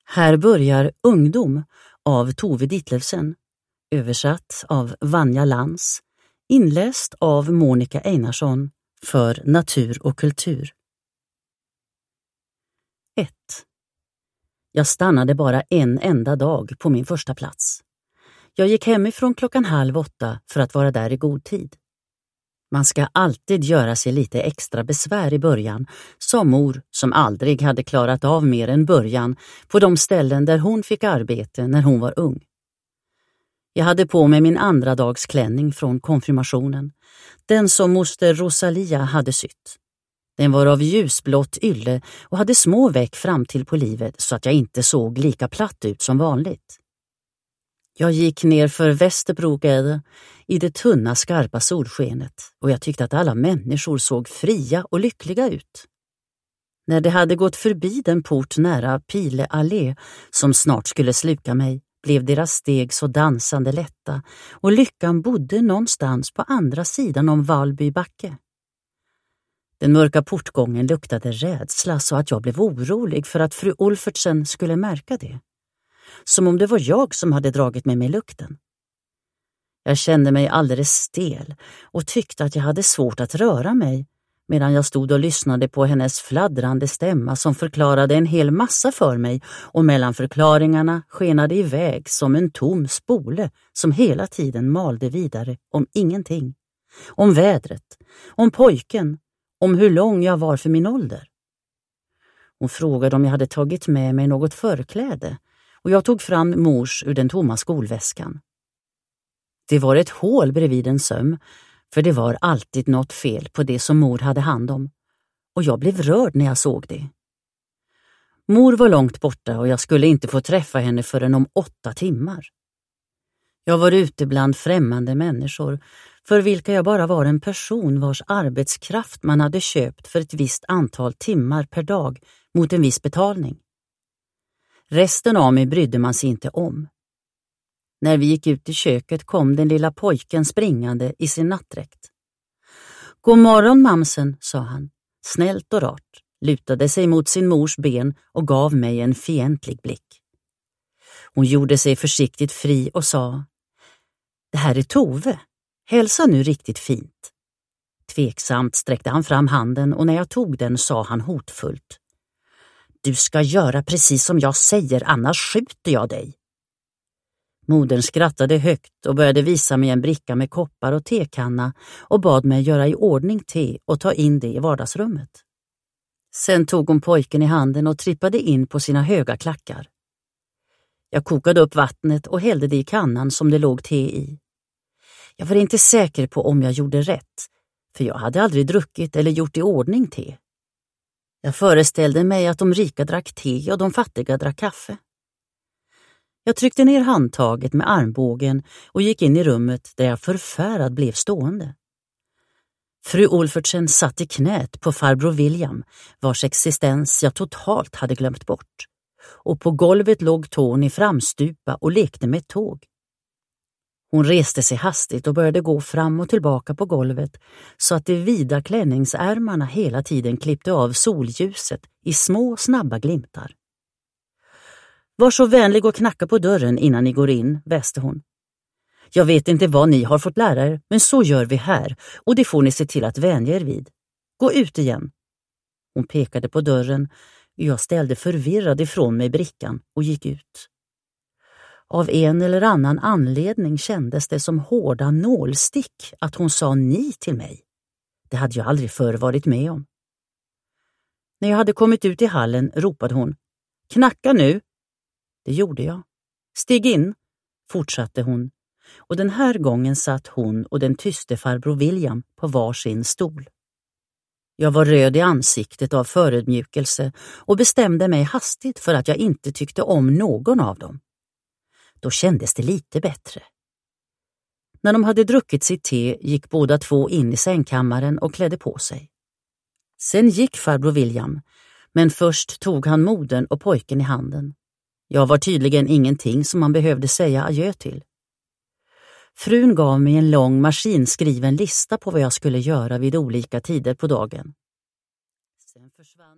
Här börjar Ungdom av Tove Ditlevsen, översatt av Vanja Lantz, inläst av Monica Einarsson för Natur och kultur. 1. Jag stannade bara en enda dag på min första plats. Jag gick hemifrån 7:30 för att vara där i god tid. Man ska alltid göra sig lite extra besvär i början, sa mor som aldrig hade klarat av mer än början på de ställen där hon fick arbete när hon var ung. Jag hade på mig min andra dags klänning från konfirmationen, den som moster Rosalia hade sytt. Den var av ljusblått ylle och hade små veck fram till på livet så att jag inte såg lika platt ut som vanligt. Jag gick ner för Västerbrogade i det tunna skarpa solskenet och jag tyckte att alla människor såg fria och lyckliga ut. När det hade gått förbi den port nära Pile allé som snart skulle sluka mig blev deras steg så dansande lätta och lyckan bodde någonstans på andra sidan om Valby backe. Den mörka portgången luktade rädsla så att jag blev orolig för att fru Olfertsen skulle märka det. Som om det var jag som hade dragit mig med lukten. Jag kände mig alldeles stel och tyckte att jag hade svårt att röra mig medan jag stod och lyssnade på hennes fladdrande stämma som förklarade en hel massa för mig och mellan förklaringarna skenade iväg som en tom spole som hela tiden malde vidare om ingenting. Om vädret, om pojken, om hur lång jag var för min ålder. Hon frågade om jag hade tagit med mig något förkläde och jag tog fram mors ur den tomma skolväskan. Det var ett hål bredvid en söm, för det var alltid något fel på det som mor hade hand om, och jag blev rörd när jag såg det. Mor var långt borta och jag skulle inte få träffa henne förrän om 8 timmar. Jag var ute bland främmande människor, för vilka jag bara var en person vars arbetskraft man hade köpt för ett visst antal timmar per dag mot en viss betalning. Resten av mig brydde man sig inte om. När vi gick ut i köket kom den lilla pojken springande i sin nattdräkt. God morgon, mamsen, sa han, snällt och rart, lutade sig mot sin mors ben och gav mig en fientlig blick. Hon gjorde sig försiktigt fri och sa: det här är Tove, hälsa nu riktigt fint. Tveksamt sträckte han fram handen och när jag tog den sa han hotfullt: du ska göra precis som jag säger, annars skjuter jag dig. Modern skrattade högt och började visa mig en bricka med koppar och tekanna och bad mig göra i ordning te och ta in det i vardagsrummet. Sen tog hon pojken i handen och trippade in på sina höga klackar. Jag kokade upp vattnet och hällde det i kannan som det låg te i. Jag var inte säker på om jag gjorde rätt, för jag hade aldrig druckit eller gjort i ordning te. Jag föreställde mig att de rika drack te och de fattiga drack kaffe. Jag tryckte ner handtaget med armbågen och gick in i rummet där jag förfärad blev stående. Fru Olfertsen satt i knät på farbror William, vars existens jag totalt hade glömt bort. Och på golvet låg Tony framstupa och lekte med ett tåg. Hon reste sig hastigt och började gå fram och tillbaka på golvet så att de vida klänningsärmarna hela tiden klippte av solljuset i små snabba glimtar. Var så vänlig och knacka på dörren innan ni går in, väste hon. Jag vet inte vad ni har fått lära er, men så gör vi här och det får ni se till att vänja er vid. Gå ut igen. Hon pekade på dörren. Jag ställde förvirrad ifrån mig brickan och gick ut. Av en eller annan anledning kändes det som hårda nålstick att hon sa ni till mig. Det hade jag aldrig förr varit med om. När jag hade kommit ut i hallen ropade hon: knacka nu! Det gjorde jag. Stig in, fortsatte hon, och den här gången satt hon och den tyste farbror William på varsin stol. Jag var röd i ansiktet av förödmjukelse och bestämde mig hastigt för att jag inte tyckte om någon av dem. Då kändes det lite bättre. När de hade druckit sitt te gick båda två in i sängkammaren och klädde på sig. Sen gick farbror William, men först tog han modern och pojken i handen. Jag var tydligen ingenting som man behövde säga adjö till. Frun gav mig en lång maskinskriven lista på vad jag skulle göra vid olika tider på dagen. Sen försvann